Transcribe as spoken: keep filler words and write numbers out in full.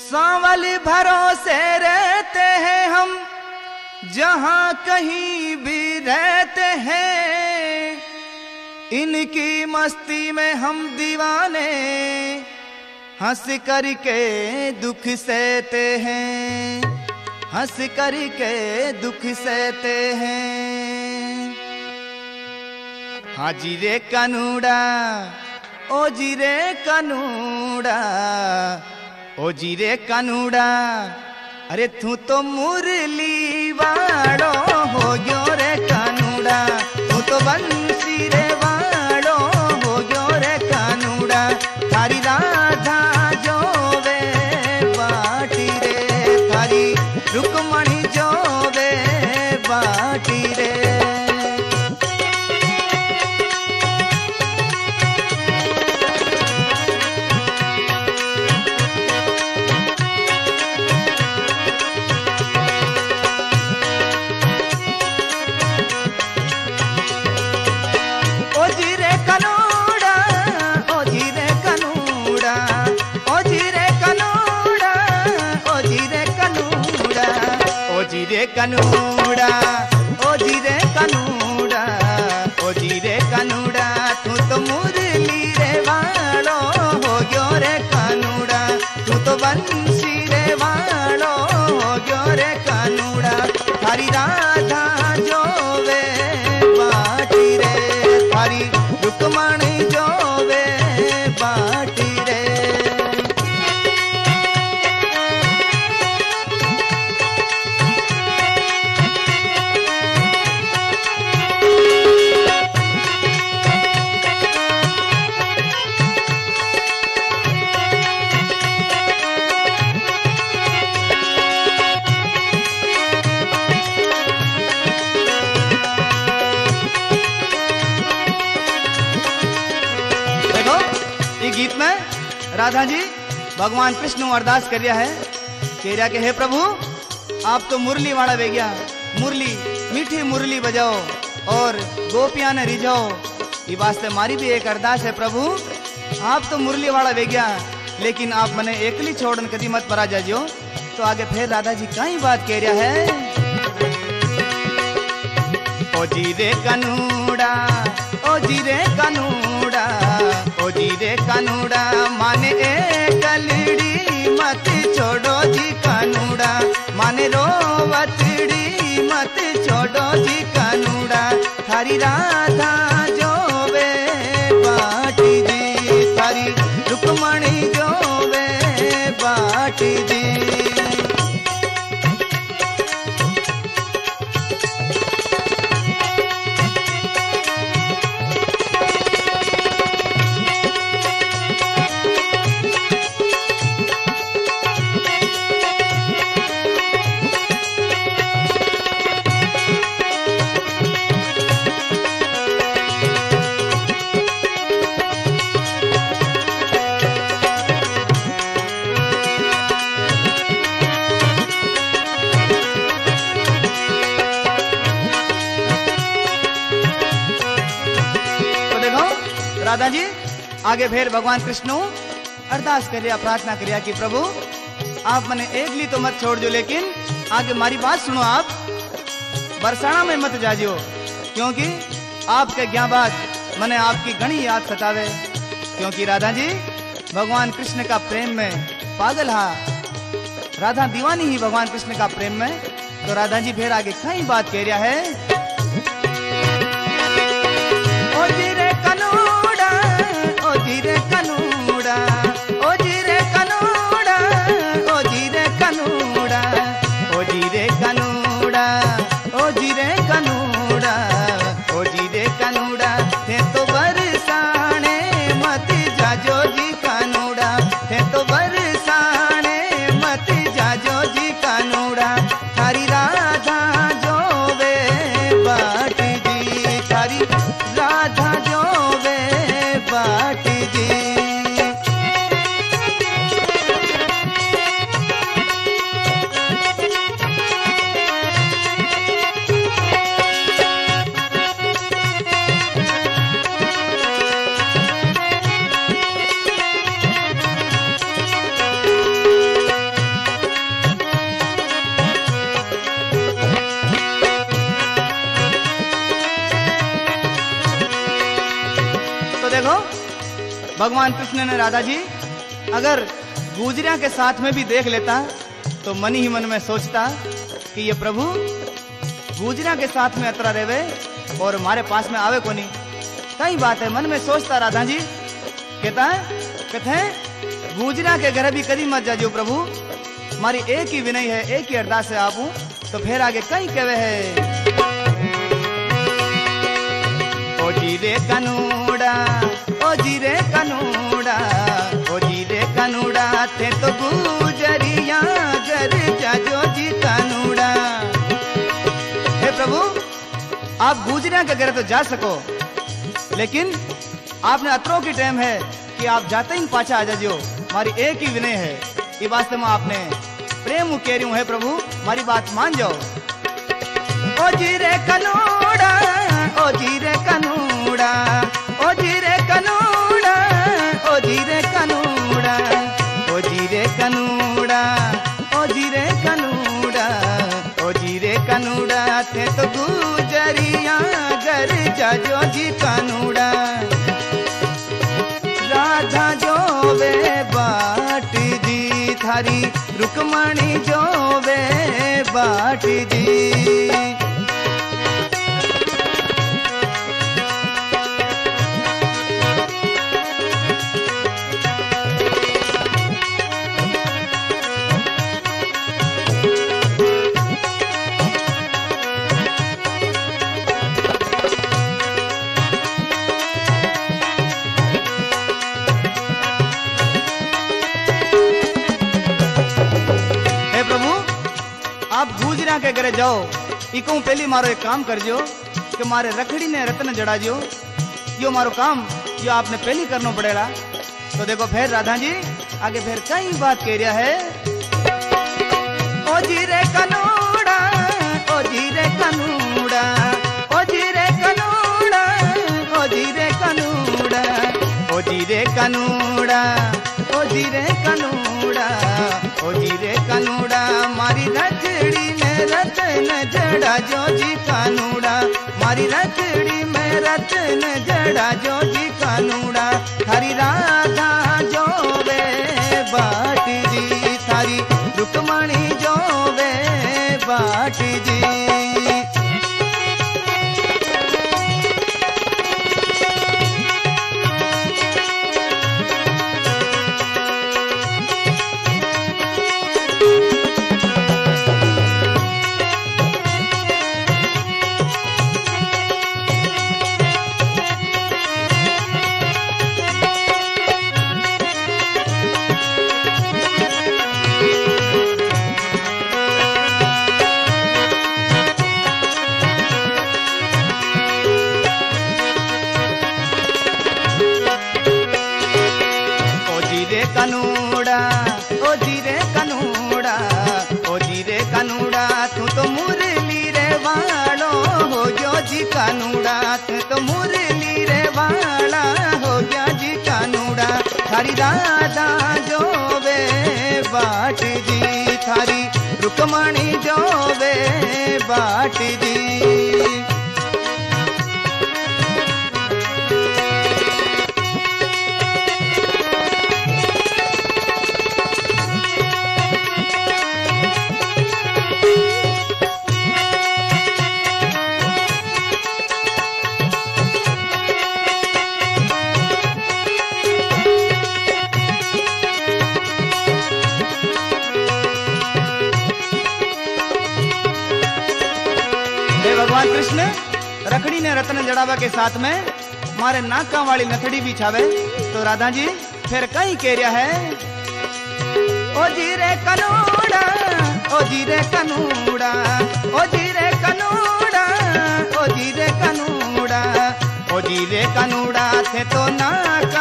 सांवल भरोसे रहते हैं हम, जहां कहीं भी रहते हैं। इनकी मस्ती में हम दीवाने, हंस करके दुख सहते हैं, हंस करके दुख सहते हैं। हाजी रे कानूड़ा, ओ जी रे कानूड़ा, ओ जी रे कानूड़ा, अरे तू तो मुरली वाड़ो हो गयो रे कानूड़ा, तू तो बंसी रे वाड़ो हो गयो रे कानूड़ा। थारी राधा जो वे बाटी रे, थारी रुक्मणी जो वे बाटी रे। कनूड़ा, ओ जी रे कनूड़ा, ओ जी रे कनूड़ा, तू तो मुरली रे वाड़ो हो गयो रे कानूड़ा, तू तो बंसी रे वाड़ो हो गयो रे कानूड़ा। थारी राधा जो वे बाटी रे, थारी रुक्मणी जो वे बाटी रे। गीत में राधा जी भगवान कृष्ण अरदास कर है, कह रहा के हे प्रभु आप तो मुरली वाला वे गया, मुरली मीठी मुरली बजाओ और गोपियां ने रिझाओ। ये वास्ते मारी भी एक अरदास है प्रभु, आप तो मुरली वाला वे गया, लेकिन आप मने एकली छोड़न कदी मत परा जाजियो। तो आगे फिर राधा जी कई बात कह रहा है। ओ जी रे कानूड़ा, ओ जी रे कानूड़ा, ओ जी रे कानूड़ा, माने ए कलड़ी मत छोड़ो जी कानूड़ा, माने रोवतड़ी मत छोड़ो जी कानूड़ा। थारी राधा जो वे बाटी जी, थारी रुक्मणी जो वे बाटी जी। राधा जी आगे फिर भगवान कृष्ण अरदास करिया, प्रार्थना करिया कि प्रभु आप मने एकली तो मत छोड़ दो, लेकिन आगे मारी बात सुनो, आप बरसाना में मत जाजियो, क्योंकि आपके ज्ञा बात मने आपकी घनी याद सतावे। क्योंकि राधा जी भगवान कृष्ण का प्रेम में पागल हा, राधा दीवानी ही भगवान कृष्ण का प्रेम में। तो राधा जी फिर आगे कई बात कह रहा है। ओ जी रे कानूड़ा, ओ जी रे कानूड़ा, ओ जी रे कानूड़ा, ओ जी रे कानूड़ा, ओ जी रे कानूड़ा, ओ जी रे कानूड़ा, ओ जी रे कानूड़ा, थे तो बरसाने मत जाजो जी कानूड़ा, थे तो बरसाने मत जाजो जी कानूड़ा। थारी राधा जो वे भगवान कृष्ण ने राधा जी अगर गुजरिया के साथ में भी देख लेता तो मन ही मन में सोचता कि ये प्रभु गुजरिया के साथ में अतरा रेवे और हमारे पास में आवे को नहीं। कई बात है मन में सोचता राधा जी कहता है कहते हैं गुजरिया के घर भी कभी मत जाजो प्रभु, हमारी एक ही विनय है, एक ही अरदास है आपू। तो फिर आगे कई कहवे है ओ जीरे कनूड़ा ओ जीरे कनूड़ा ओ जीरे कनूड़ा थे तो गुजरिया घर जाजो जी कनूड़ा। हे प्रभु आप गुजरिया के घर तो जा सको, लेकिन आपने अतरों की टाइम है कि आप जाते ही पाछा आ जाजो, हमारी एक ही विनय है। ये वास्तव में आपने प्रेम कह रही हूँ है प्रभु, हमारी बात मान जाओ। ओ जीरे कनूड़ा ओ जीरे कनूड़ा ओ जीरे कनूड़ा ओ जीरे कनूड़ा ओ जीरे कनूड़ा ओ जीरे कनूड़ा ओ जीरे कनूड़ा थे तो गुजरिया घर जाजो जी कनूड़ा। राधा जो वे बाट जी थारी रुक्मणी जो वे बाट जी। आप गुजरिया के घरे जाओ, इको पहली मारो एक काम कर जो कि मारे रखड़ी ने रत्न जड़ा जो, यो मारो काम यो आपने पहली करना पड़ेगा। तो देखो फिर राधा जी आगे फिर कई बात कह रहा है। ओ जीरे कनूड़ा ओ जीरे कनूड़ा ओ जीरे कनूड़ा ओ जीरे कनूड़ा ओ जीरे कनूड़ा ओ जीरे कनूड़ा ओ जीरे कनूड़ा मारी रखड़ी में रत्न जड़ा जो जी कानूड़ा, मारी रखड़ी में रत्न जड़ा जो जी कानूड़ा। थारी राधा जो वे बाट जी थारी रुक्मणी जो वे बाट जी। कनूड़ा ओ जीरे कनूड़ा ओ जीरे कनूड़ा तू तो मुरली रे वालो हो गयो जी कनूड़ा, तू तो मुरली रे वाला हो गया जी कनूड़ा। थारी राधा जो वे बाट जी थारी रुक्मणी जो वे बाट जी। भगवान कृष्ण रखड़ी ने रत्न जड़ावा के साथ में मारे नाका वाली नथड़ी भी छावे। तो राधा जी फिर कहीं कह रहा है ओ जीरे कनूड़ा ओ जीरे कनूड़ा ओ जीरे कनूड़ा ओ जीरे कनूड़ा ओ जीरे कनूड़ा थे तो नाक